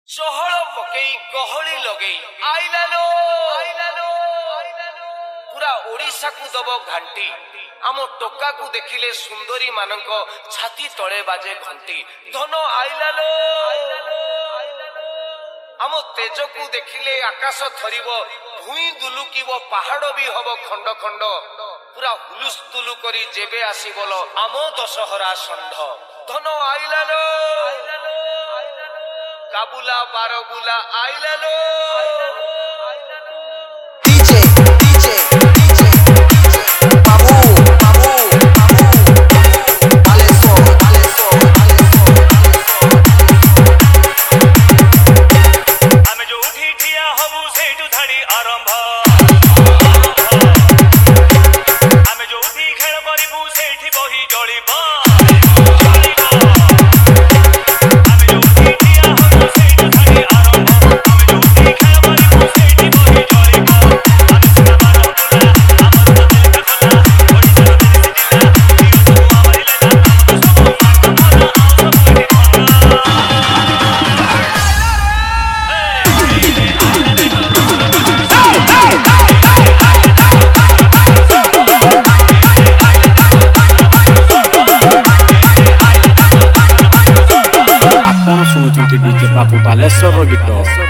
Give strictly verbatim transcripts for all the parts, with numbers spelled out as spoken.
चहल पकई गहली लगे आइलालो आइलालो पूरा ओडिशा को दब घंटी आम टोका को देखिले सुंदरी मानक छाती तले बाजे घंटी धन आइलालो आम तेज को देखिले आकाश थरिब भूई दुलुकिब पहाड़ भी हब खंड खंड पूरा हुलुस तुलु करी जेबे आसीबल आम दशहरा षंढ धन आइलालो काबुला बारबुला आइलालो डीजे डीजे डीजे बाबू बाबू बाबू आलेसो आलेसो आलेसो आमे जो उठी ठिया हबु सेठु धाड़ी आरंभ आमे जो उठी खेल करिबु सेठी बही जळिबा डीजे बाबू बालेश्वर गीत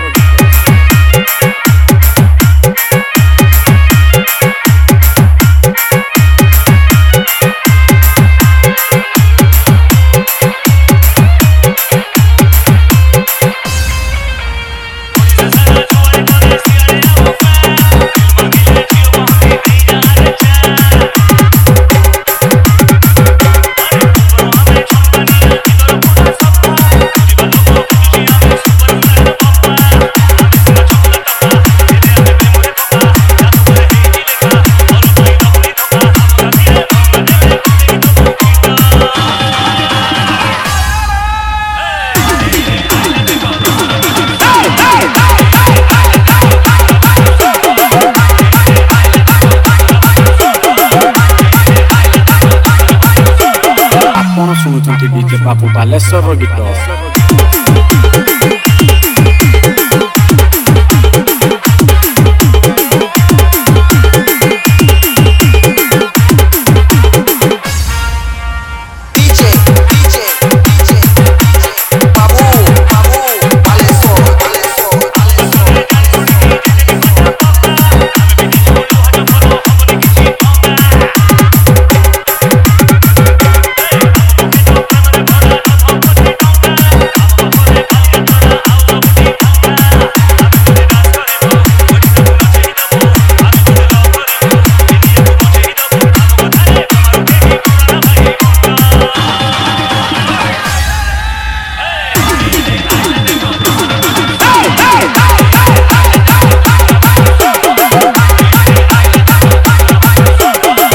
डीजे बाबू बालेश्वर गीत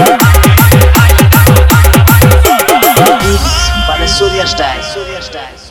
Surya style, Surya style.